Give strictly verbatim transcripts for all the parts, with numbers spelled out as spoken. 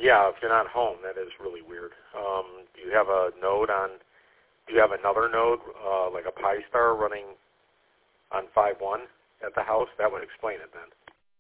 Yeah, if you're not home, that is really weird. Um, do you have a node on, do you have another node, uh, like a Pi-Star running on five one at the house? That would explain it then.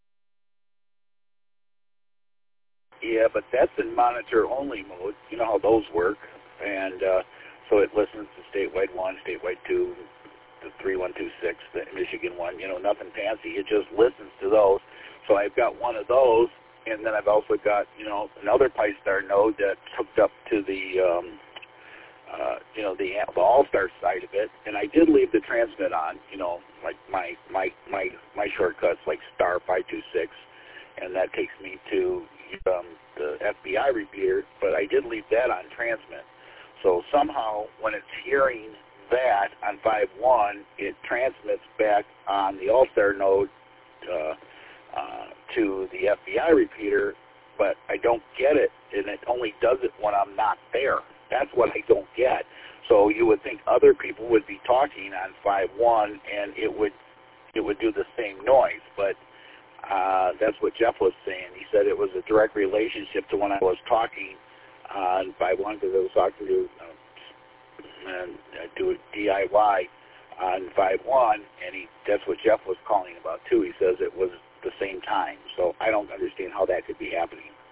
Yeah, but that's in monitor-only mode. You know how those work. And uh, so it listens to statewide one, statewide two, the three one two six, the Michigan one, you know, nothing fancy. It just listens to those. So I've got one of those, and then I've also got, you know, another Pi-Star node that's hooked up to the, um, uh, you know, the, the All-Star side of it. And I did leave the transmit on, you know, like my my my my shortcuts, like star five two six, and that takes me to um, the F B I repeater. But I did leave that on transmit. So somehow, when it's hearing that on five one, it transmits back on the All-Star node uh, uh, to the F B I repeater, but I don't get it, and it only does it when I'm not there. That's what I don't get. So you would think other people would be talking on five one, and it would it would do the same noise, but uh, that's what Jeff was saying. He said it was a direct relationship to when I was talking on five one, because I was talking to uh, and uh, do a D I Y on five one, and he that's what Jeff was calling about too. He says it was the same time, so I don't understand how that could be happening.